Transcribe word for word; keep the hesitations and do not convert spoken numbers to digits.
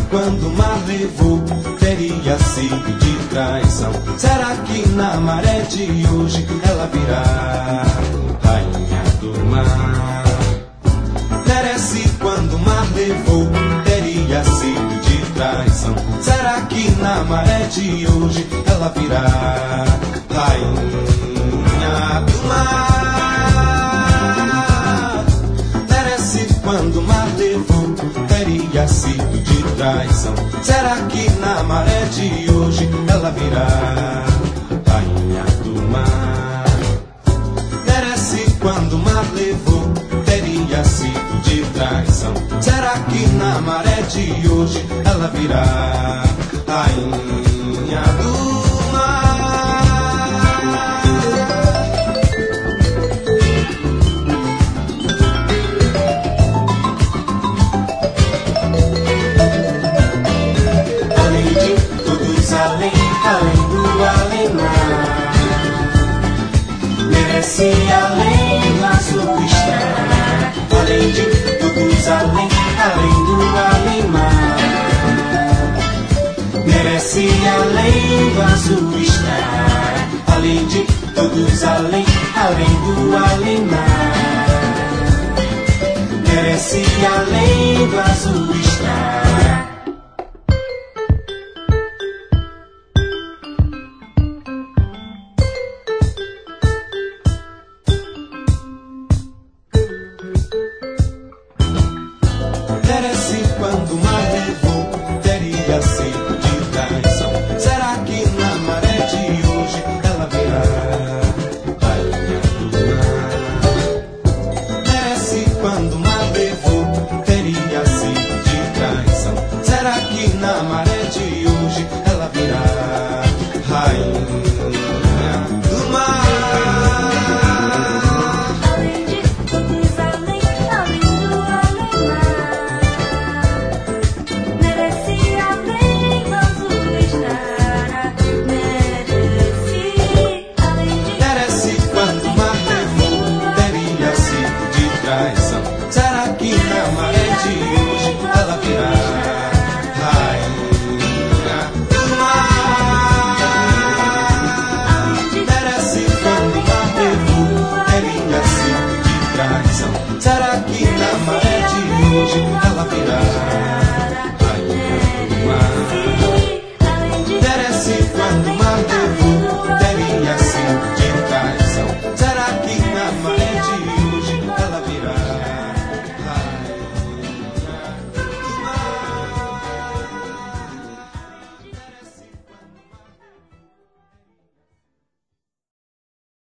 quando o mar levou teria sido de traição? Será que na maré de hoje ela virá rainha do mar? Merece quando o mar levou teria sido de traição? Será que na maré de hoje ela virá rainha do mar? Merece quando o mar levou teria sido de traição? Será que na maré de hoje ela virá rainha do mar? Merece quando o mar levou teria sido de traição? Será que na maré de hoje ela virá rainha do mar? Além de todos, além, além do além-mar, merece além do azul estar. Além de todos, além, além do além-mar, merece além do azul estar. Além de todos, além, além do além-mar, merece além do azul estar. Merece quando o mar levou teria sido de traição? Será que na maré de hoje ela virá rainha do mar? Merece quando o mar levou teria sido de traição? Será que na maré de hoje ela virá